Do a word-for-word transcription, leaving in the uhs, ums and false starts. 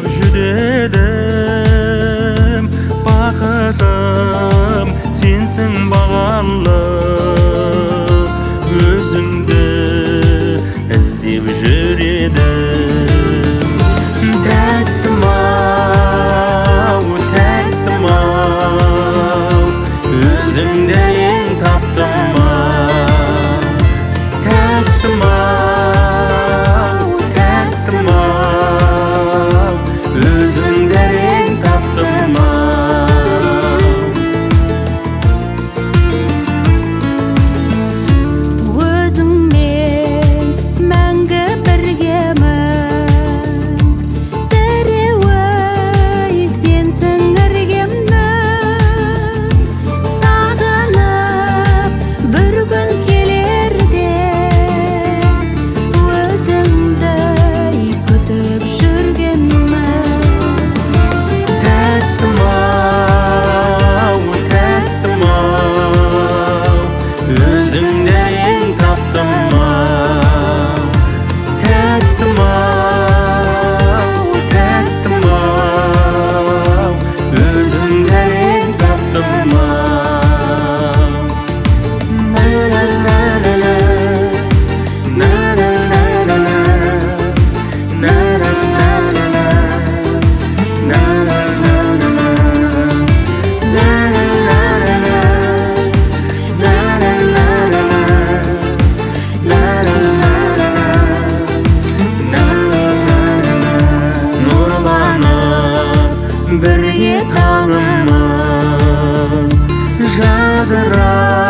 күтіп жүдедім. Бақытым сенсің бағалы, өзіңді іздеп жүредім. Тәттім-ау, тәттім-ау, өзіңді ең таптым-ау. Тәттім-ау, тәттім-ау, өзіңді ең таптым-ау. Өзіңмен мәңгі біргемін, тіреуі сенсің іргемнің. Сағынып бір күн келерде, өзіңді күтіп жүргенмін. Тәттім-ау, тәттім-ау, өзіңді ең таптым-ау. Тәттім-ау, тәттім-ау, өзіңді ең таптым-ау. На-на-на-на-на, на-на-на-на-на, на-на-на-на-на, на-на-на-на-на, нұрланып бірге таңымыз жадырап